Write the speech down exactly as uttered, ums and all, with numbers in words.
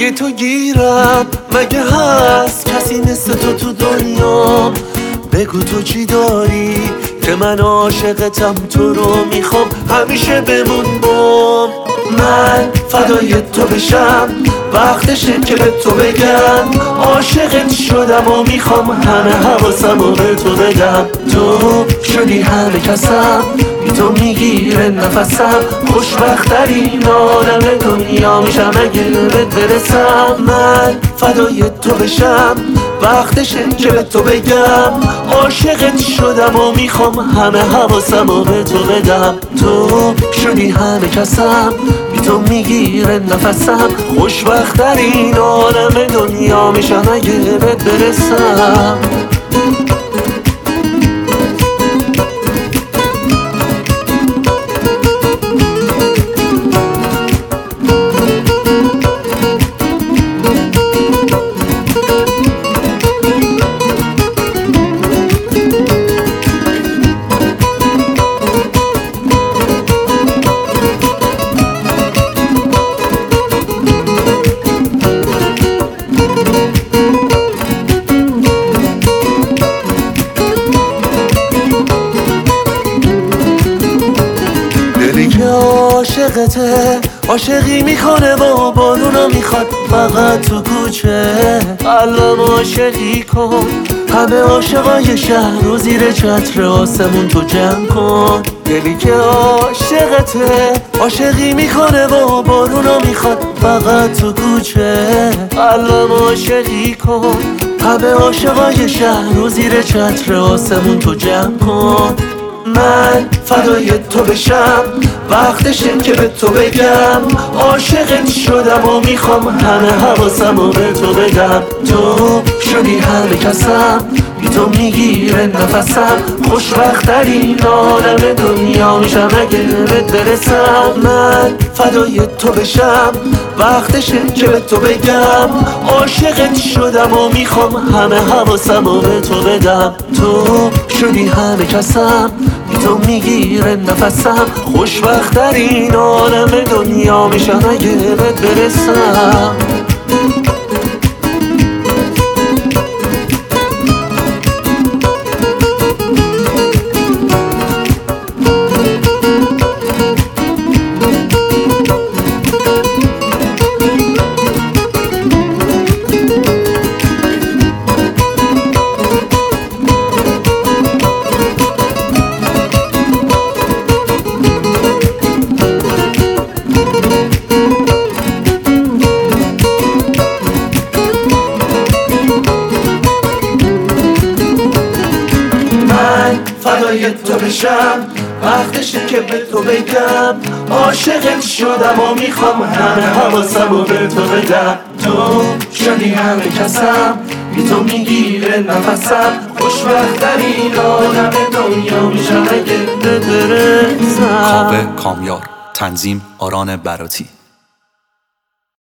اگه تو گیرم مگه هست کسی مثل تو تو دنیا؟ بگو تو چی داری که من عاشقتم، تو رو میخوام همیشه بمون بام. من فدای تو بشم، وقتشه که به تو بگم عاشقت شدم و میخوام همه حواسم رو به تو بدم. تو شدی همه کسم، بی تو میگیره نفسم، خوشبخت‌ترین آدم دنیا میشم اگه بهت برسم. من فدای تو بشم، وقتشه که به تو بگم عاشقت شدم و میخوام همه حواسم رو به تو بدم. تو شدی همه کسم، بی تو میگیره نفسم، خوشبخت‌ترین آدم دنیا میشم اگه بهت برسم. عاشقته عاشقی میکنه و بارونو میخواد فقط تو کوچه. قلبم عاشقی کن، همه عاشقای شهر رو زیر چتر آسمون تو جمع کن. دلی که عاشقته عاشقی میکنه و بارونو میخواد فقط تو کوچه. قلبم عاشقی کن، همه عاشقای شهر رو زیر چتر آسمون تو جمع کن. من فدای تو بشم، وقتشه که به تو بگم عاشقت شدم و میخوام همه حواسم رو به تو بدم. تو شدی همه کسم، بی تو میگیره نفسم، خوشبخت‌ترین آدم دنیا میشم اگه بهت برسم. من فدای تو بشم، وقتشه که به تو بگم عاشقت شدم و میخوام همه حواسم رو به تو بدم. تو شدی همه کسم، بی تو میگیره نفسم، خوشبخت‌ترین آدم دنیا میشم اگه بهت برسم. فدای تو بشم، وقتشه که به تو بگم عاشقت شدم و میخوام همه حواسم رو به تو بدم. تو شدی همه کسم، بی تو میگیره نفسم، خوشبخت‌ترین آدم دنیا میشم اگه بهت برسم. کاوه کامیار، تنظیم آران براتی.